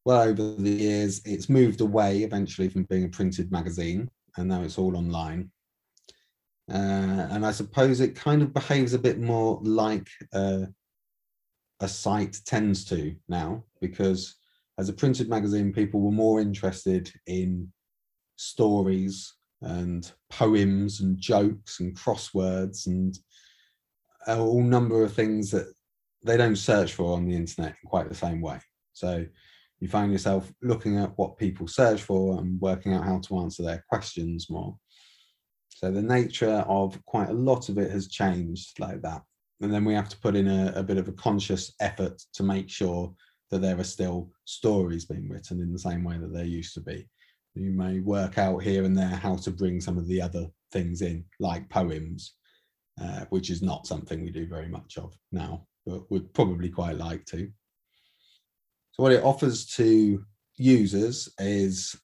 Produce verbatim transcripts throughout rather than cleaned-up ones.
well, over the years, it's moved away eventually from being a printed magazine, and now it's all online. Uh, and I suppose it kind of behaves a bit more like uh, a site tends to now, because as a printed magazine, people were more interested in stories and poems and jokes and crosswords and a whole number of things that they don't search for on the internet in quite the same way. So you find yourself looking at what people search for and working out how to answer their questions more. So the nature of quite a lot of it has changed like that. And then we have to put in a, a bit of a conscious effort to make sure that there are still stories being written in the same way that there used to be. You may work out here and there how to bring some of the other things in, like poems, uh, which is not something we do very much of now, but would probably quite like to. So what it offers to users is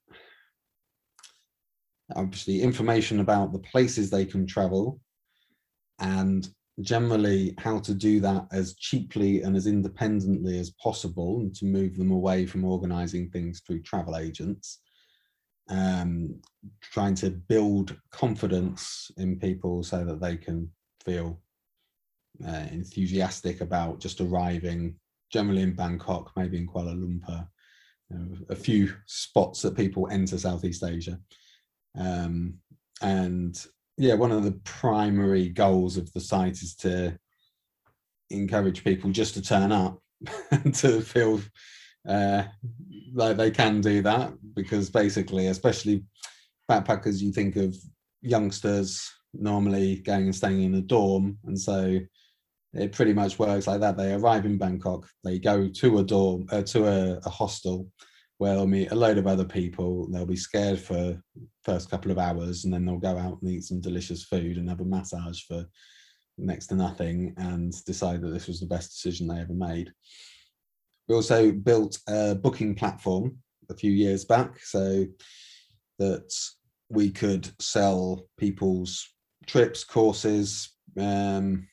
obviously information about the places they can travel, and generally how to do that as cheaply and as independently as possible, and to move them away from organizing things through travel agents. Um, trying to build confidence in people so that they can feel uh, enthusiastic about just arriving, generally in Bangkok, maybe in Kuala Lumpur, you know, a few spots that people enter Southeast Asia. Um, and yeah, one of the primary goals of the site is to encourage people just to turn up and to feel uh, like they can do that, because basically, especially backpackers, you think of youngsters normally going and staying in a dorm, and so it pretty much works like that. They arrive in Bangkok, they go to a dorm, uh, to a, a hostel, where they'll meet a load of other people. They'll be scared for the first couple of hours, and then they'll go out and eat some delicious food and have a massage for next to nothing, and decide that this was the best decision they ever made. We also built a booking platform a few years back so that we could sell people's trips, courses, um,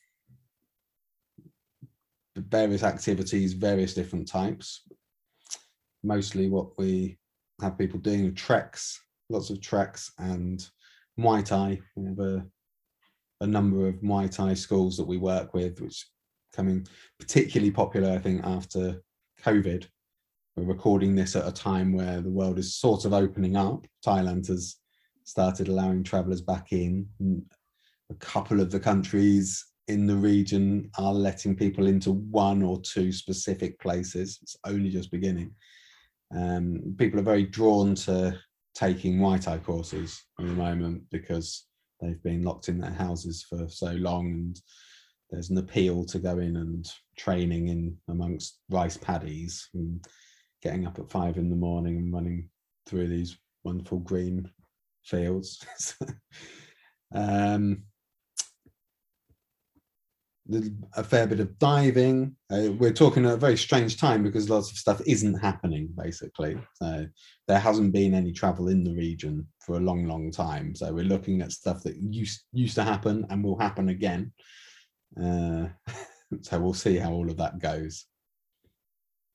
various activities, various different types. Mostly what we have people doing are treks, lots of treks, and Muay Thai. We have a, a number of Muay Thai schools that we work with, which are becoming particularly popular, I think, after COVID. We're recording this at a time where the world is sort of opening up. Thailand has started allowing travelers back in. A couple of the countries in the region are letting people into one or two specific places. It's only just beginning. Um, people are very drawn to taking Muay Thai courses at the moment because they've been locked in their houses for so long, and there's an appeal to go in and training in amongst rice paddies and getting up at five in the morning and running through these wonderful green fields. um, a fair bit of diving. Uh, we're talking at a very strange time because lots of stuff isn't happening, basically. So there hasn't been any travel in the region for a long, long time. So we're looking at stuff that used, used to happen and will happen again. Uh, so we'll see how all of that goes.